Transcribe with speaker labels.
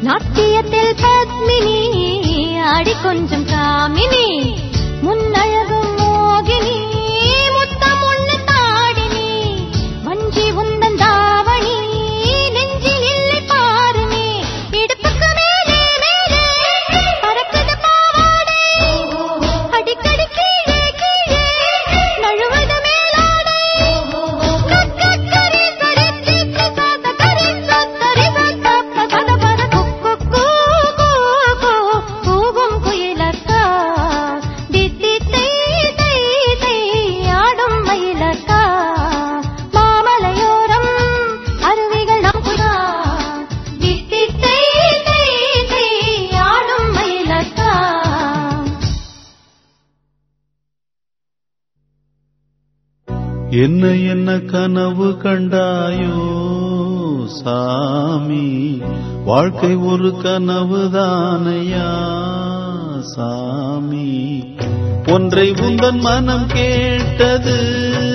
Speaker 1: நாட்டியத்தில் பத்மினி ஆடி கொஞ்சம் காமினி முன்னழகும் மோகினி முத்தம் ஒண்ணு தாடினி வஞ்சி உந்தன் தாவணி நெஞ்சில் இல்லை பாருனே இடுப்புக்கு மேலே மேலே பறக்குது பாவாடை அடிக்கடி கீழே கீழே நழுவது மேலாடை கக்கரி கரிச்சி சாத கரி சத்தரி சத்த சத பர குக்கு கூகும் குயிலக்கா தித்தி தை தை தை ஆடும் மயிலக்கா மாமலையோரம் அருவிகள் நம்புதா தித்தி தை தை தை ஆடும் மயிலக்கா.
Speaker 2: என்ன என்ன கனவு கண்டாயோ சாமி, வாழ்க்கை ஒரு கனவுதானையா சாமி, ஒன்றை உந்தன் மனம் கேட்டது